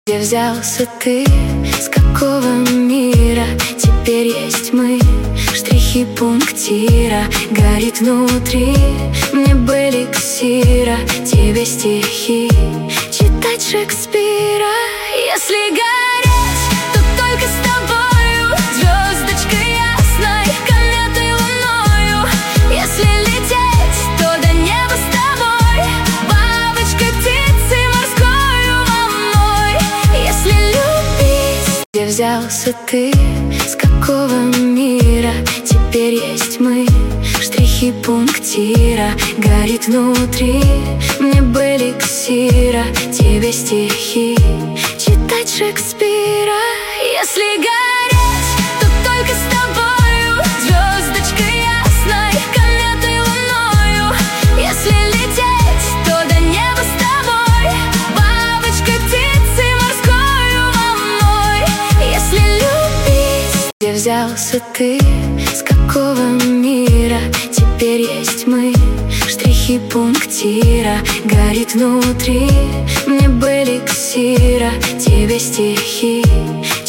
Где взялся ты, с какого мира? Теперь есть мы, штрихи пунктира. Горит внутри, мне бы эликсира, тебе стихи читать Шекспира. Если гореть, то только с тобою, звездочкой ясной, кометой, луною. Если лететь, то до неба с тобой, бабочкой, птицей, морскою волной. Если любить, где взялся ты, с какого мира? Теперь есть мы, штрихи пунктира. Горит внутри, мне бы эликсира, тебе стихи читать Шекспира. Если гореть, то только с тобою, звездочкой ясной, кометой, луною. Если лететь, то до неба с тобой, бабочкой, птицей, морскою волной. Если любить, где взялся ты, с какого мира? Теперь есть мы, штрихи пунктира. Горит внутри, мне бы эликсира, тебе стихи